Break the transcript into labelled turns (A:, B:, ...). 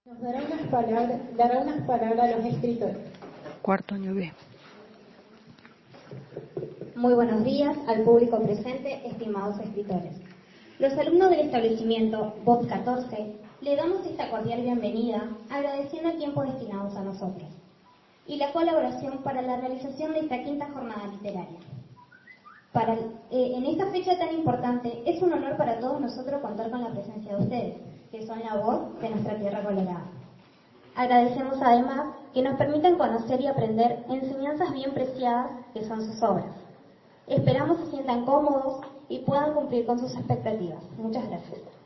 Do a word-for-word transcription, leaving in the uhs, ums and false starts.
A: Nos dará unas palabras, dará unas palabras a los escritores.
B: Cuarto año B.
C: Muy buenos días al público presente, estimados escritores. Los alumnos del establecimiento B O P catorce le damos esta cordial bienvenida, agradeciendo el tiempo destinado a nosotros y la colaboración para la realización de esta quinta jornada literaria. Para, eh, en esta fecha tan importante, es un honor para todos nosotros contar con la presencia de ustedes, que son la voz de nuestra tierra colorada. Agradecemos además que nos permitan conocer y aprender enseñanzas bien preciadas que son sus obras. Esperamos se sientan cómodos y puedan cumplir con sus expectativas. Muchas gracias.